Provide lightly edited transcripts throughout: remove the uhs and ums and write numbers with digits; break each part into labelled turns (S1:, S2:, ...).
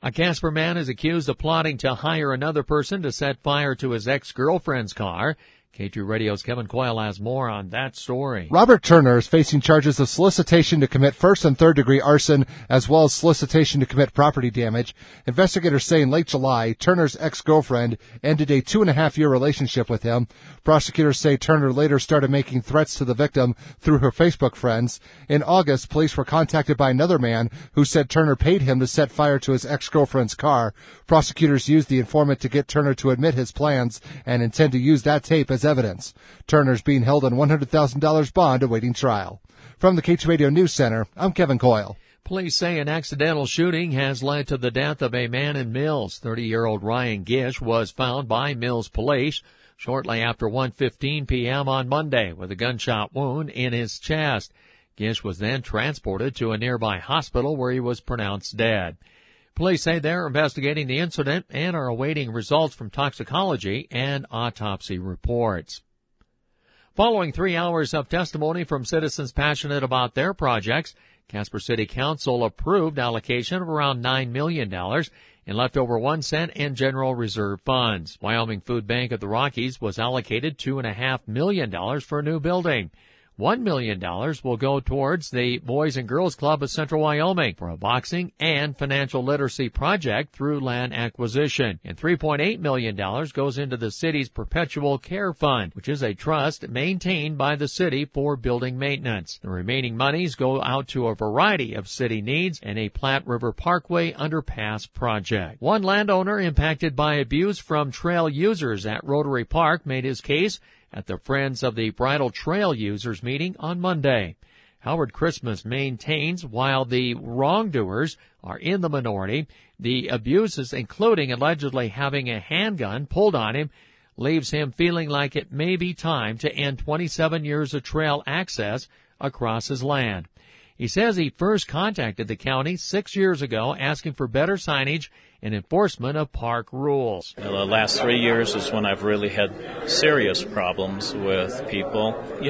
S1: A Casper man is accused of plotting to hire another person to set fire to his ex-girlfriend's car. K2 Radio's Kevin Coyle has more on that story.
S2: Robert Turner is facing charges of solicitation to commit first and third degree arson, as well as solicitation to commit property damage. Investigators say in late July, Turner's ex-girlfriend ended a 2.5-year relationship with him. Prosecutors say Turner later started making threats to the victim through her Facebook friends. In August, police were contacted by another man who said Turner paid him to set fire to his ex-girlfriend's car. Prosecutors used the informant to get Turner to admit his plans and intend to use that tape as evidence. Turner's being held on $100,000 bond awaiting trial. From the K2 Radio News Center, I'm Kevin Coyle.
S1: Police say an accidental shooting has led to the death of a man in Mills. 30-year-old Ryan Gish was found by Mills police shortly after 1:15 p.m. on Monday with a gunshot wound in his chest. Gish was then transported to a nearby hospital where he was pronounced dead. Police say they're investigating the incident and are awaiting results from toxicology and autopsy reports. Following 3 hours of testimony from citizens passionate about their projects, Casper City Council approved allocation of around $9 million in leftover 1 cent and general reserve funds. Wyoming Food Bank of the Rockies was allocated $2.5 million for a new building. $1 million will go towards the Boys and Girls Club of Central Wyoming for a boxing and financial literacy project through land acquisition. And $3.8 million goes into the city's Perpetual Care Fund, which is a trust maintained by the city for building maintenance. The remaining monies go out to a variety of city needs and a Platte River Parkway underpass project. One landowner impacted by abuse from trail users at Rotary Park made his case at the Friends of the Bridle Trail Users meeting on Monday. Howard Christmas maintains while the wrongdoers are in the minority, the abuses, including allegedly having a handgun pulled on him, leaves him feeling like it may be time to end 27 years of trail access across his land. He says he first contacted the county 6 years ago asking for better signage and enforcement of park rules.
S3: The last 3 years is when I've really had serious problems with people, the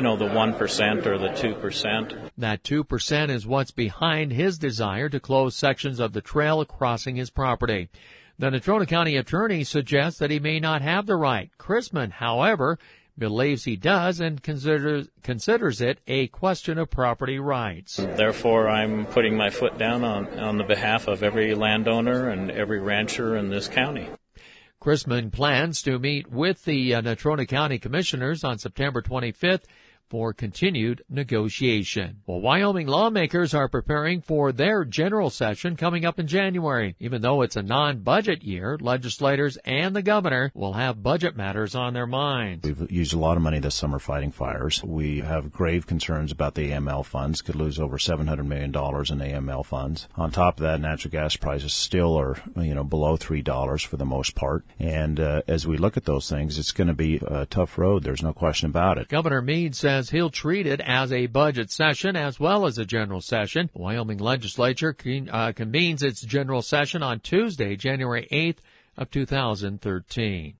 S3: 1% or the 2%.
S1: That 2% is what's behind his desire to close sections of the trail crossing his property. The Natrona County attorney suggests that he may not have the right. Chrisman, however, believes he does and considers it a question of property rights.
S3: Therefore, I'm putting my foot down on the behalf of every landowner and every rancher in this county.
S1: Chrisman plans to meet with the Natrona County Commissioners on September 25th for continued negotiation. Well, Wyoming lawmakers are preparing for their general session coming up in January. Even though it's a non-budget year, legislators and the governor will have budget matters on their minds.
S4: We've used a lot of money this summer fighting fires. We have grave concerns about the AML funds, could lose over $700 million in AML funds. On top of that, natural gas prices still are, below $3 for the most part. And as we look at those things, it's going to be a tough road. There's no question about it.
S1: Governor Meade says he'll treat it as a budget session as well as a general session. The Wyoming legislature convenes its general session on Tuesday, January 8th of 2013.